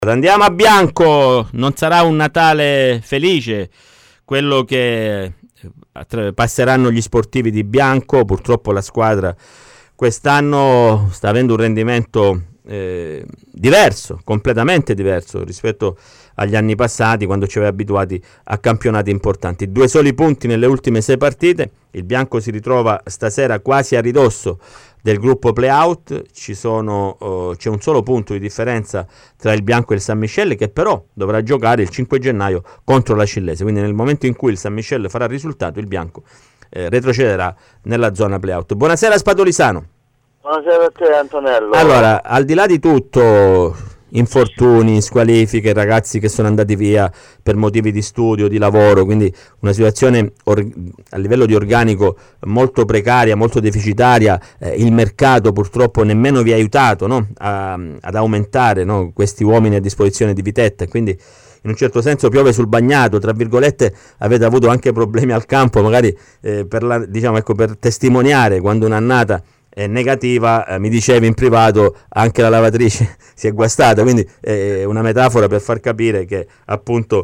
Andiamo a Bianco, non sarà un Natale felice quello che passeranno gli sportivi di Bianco. Purtroppo la squadra quest'anno sta avendo un rendimento diverso, completamente diverso rispetto agli anni passati, quando ci aveva abituati a campionati importanti. 2 soli punti nelle ultime 6 partite. Il Bianco si ritrova stasera quasi a ridosso del gruppo play-out. C'è un solo punto di differenza tra il Bianco e il San Michele, che però dovrà giocare il 5 gennaio contro la Cillese. Quindi nel momento in cui il San Michele farà il risultato, il Bianco retrocederà nella zona play-out. Buonasera Spadolizano. Buonasera a te Antonello. Allora, al di là di tutto, infortuni, squalifiche, ragazzi che sono andati via per motivi di studio, di lavoro, quindi una situazione a livello di organico molto precaria, molto deficitaria. Il mercato purtroppo nemmeno vi ha aiutato, no? ad aumentare, no? questi uomini a disposizione di Vitetta, quindi in un certo senso piove sul bagnato, tra virgolette. Avete avuto anche problemi al campo, magari per testimoniare quando un'annata è negativa. Mi dicevi in privato anche la lavatrice si è guastata, quindi è una metafora per far capire che appunto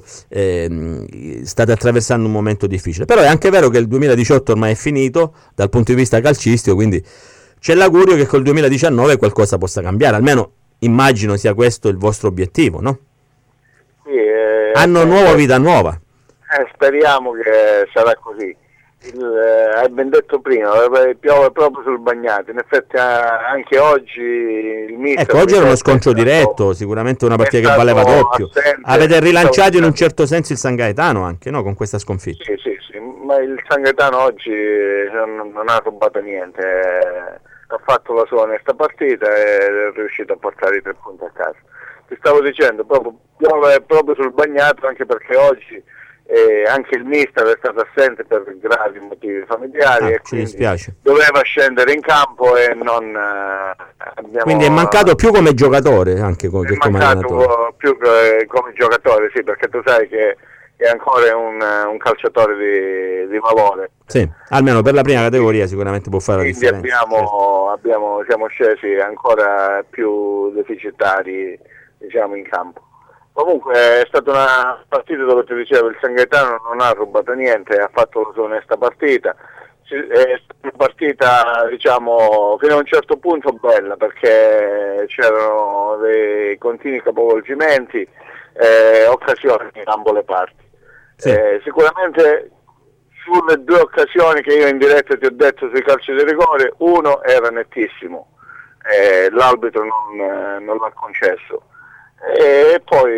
state attraversando un momento difficile. Però è anche vero che il 2018 ormai è finito dal punto di vista calcistico, quindi c'è l'augurio che col 2019 qualcosa possa cambiare, almeno immagino sia questo il vostro obiettivo, no? Sì, anno nuovo, vita nuova. Speriamo che sarà così. Hai ben detto prima, piove proprio sul bagnato. In effetti anche oggi il mister, ecco, oggi era uno scontro diretto, sicuramente una partita che valeva doppio. Avete rilanciato in un certo senso il San Gaetano anche, no? Con questa sconfitta. Sì, ma il San Gaetano oggi non ha rubato niente, ha fatto la sua onesta partita e è riuscito a portare i 3 punti a casa. Ti stavo dicendo, piove proprio sul bagnato, anche perché oggi anche il mister è stato assente per gravi motivi familiari e ci dispiace. Doveva scendere in campo e non quindi è mancato più come giocatore anche che come allenatore. Più come giocatore, sì, perché tu sai che è ancora un calciatore di valore. Sì, almeno per la prima categoria sicuramente può fare la differenza. Quindi siamo scesi ancora più deficitari, diciamo, in campo. Comunque è stata una partita dove ti dicevo il San Gaetano non ha rubato niente, ha fatto la sua onesta partita. È stata una partita, diciamo, fino a un certo punto bella, perché c'erano dei continui capovolgimenti, occasioni in ambo le parti. Sì. Sicuramente sulle 2 occasioni che io in diretta ti ho detto sui calci di rigore, uno era nettissimo, l'arbitro non l'ha concesso. E poi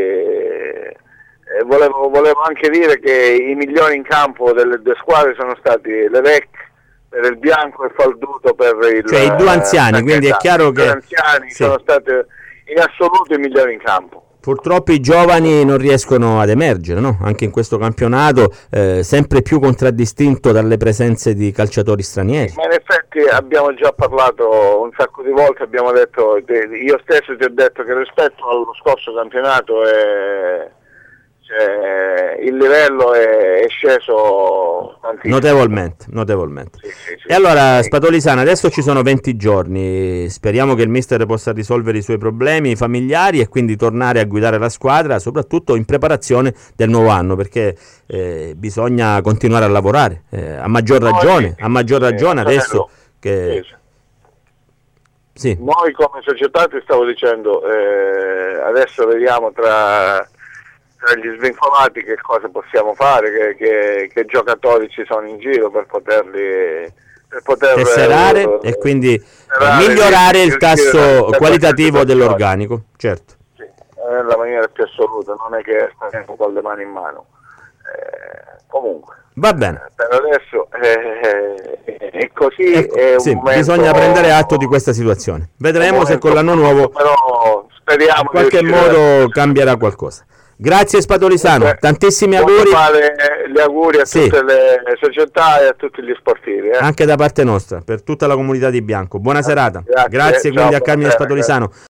volevo anche dire che i migliori in campo delle 2 squadre sono stati Levec per il Bianco e Falduto per il, cioè i 2 anziani, quindi è chiaro che i 2 anziani sono stati in assoluto i migliori in campo. Purtroppo i giovani non riescono ad emergere, no? Anche in questo campionato, sempre più contraddistinto dalle presenze di calciatori stranieri. Ma in effetti abbiamo già parlato un sacco di volte, abbiamo detto, io stesso ti ho detto che rispetto allo scorso campionato il livello è sceso tantissimo. Notevolmente. Sì. E allora Spadolizano, adesso ci sono 20 giorni, speriamo che il mister possa risolvere i suoi problemi familiari e quindi tornare a guidare la squadra, soprattutto in preparazione del nuovo anno, perché bisogna continuare a lavorare, a maggior ragione adesso che... Sì. Noi come società, ti stavo dicendo, adesso vediamo tra gli svincolati che cosa possiamo fare, che giocatori ci sono in giro per poterli tesserare e quindi migliorare il tasso qualitativo dell'organico, certo. Sì, nella maniera più assoluta, non è che stiamo con le mani in mano. Comunque va bene, per adesso è così, ecco, è un momento... bisogna prendere atto di questa situazione. Vedremo se con l'anno nuovo, però speriamo, in qualche modo cambierà qualcosa. Grazie Spadolizano, tantissimi auguri. Fare gli auguri a tutte le società e a tutti gli sportivi. Anche da parte nostra, per tutta la comunità di Bianco. Buona serata. Grazie Quindi a Carmine Spadolizano.